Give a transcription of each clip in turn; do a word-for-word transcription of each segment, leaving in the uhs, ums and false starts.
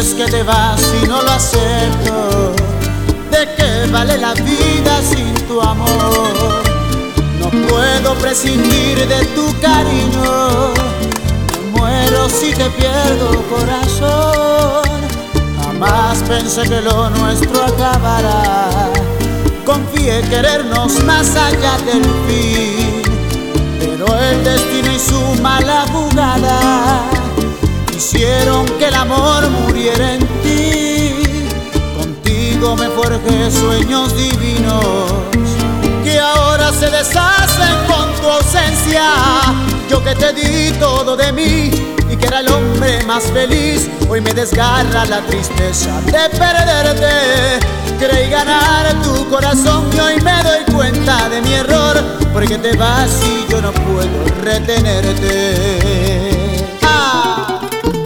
dices que te vas y no lo acepto. ¿De qué vale la vida sin tu amor? No puedo prescindir de tu cariño. Me muero si te pierdo, corazón. Jamás pensé que lo nuestro acabará. Confié querernos más allá del fin, pero el destino y su mala jugada hicieron que el amor muriera en ti. Contigo me forjé sueños divinos que ahora se deshacen con tu ausencia. Yo que te di todo de mí y que era el hombre más feliz, hoy me desgarra la tristeza de perderte. Creí ganar tu corazón y hoy me doy cuenta de mi error, porque te vas y yo no puedo retenerte. ¡Ah!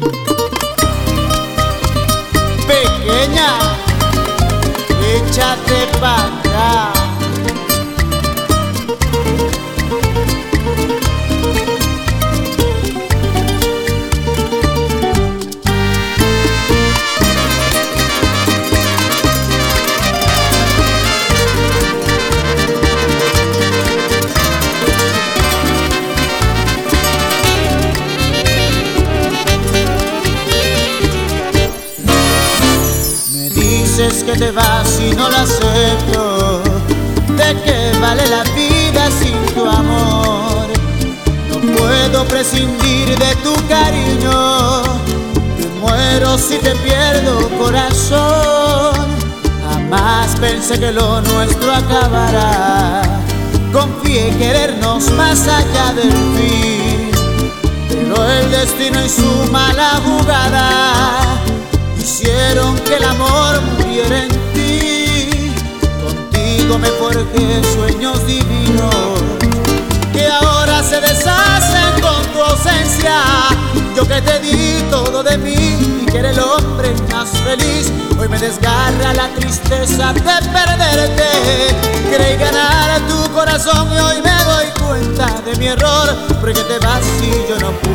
Pequeña, échate pa' acá. Dices que te vas y no lo acepto. ¿De qué vale la vida sin tu amor? No puedo prescindir de tu cariño. Me muero si te pierdo, corazón. Jamás pensé que lo nuestro acabará. Confié querernos más allá del fin, pero el destino y su mala jugada hicieron que el amor muriera en ti. Contigo me forjé sueños divinos que ahora se deshacen con tu ausencia. Yo que te di todo de mí y que era el hombre más feliz, hoy me desgarra la tristeza de perderte. Creí ganar tu corazón y hoy me doy cuenta de mi error, porque te vas y yo no puedo